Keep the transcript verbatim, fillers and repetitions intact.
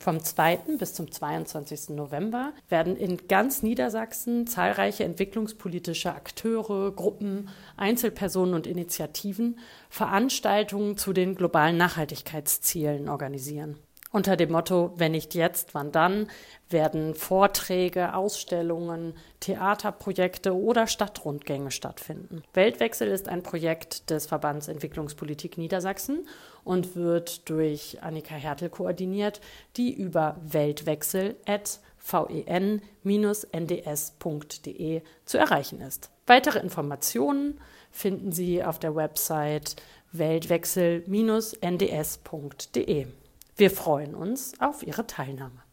Vom zweiten bis zum zweiundzwanzigsten November werden in ganz Niedersachsen zahlreiche entwicklungspolitische Akteure, Gruppen, Einzelpersonen und Initiativen Veranstaltungen zu den globalen Nachhaltigkeitszielen organisieren. Unter dem Motto „Wenn nicht jetzt, wann dann?“ werden Vorträge, Ausstellungen, Theaterprojekte oder Stadtrundgänge stattfinden. Weltwechsel ist ein Projekt des Verbands Entwicklungspolitik Niedersachsen und wird durch Annika Hertel koordiniert, die über weltwechsel at ven Bindestrich n d s punkt d e zu erreichen ist. Weitere Informationen finden Sie auf der Website weltwechsel Bindestrich n d s punkt d e. Wir freuen uns auf Ihre Teilnahme.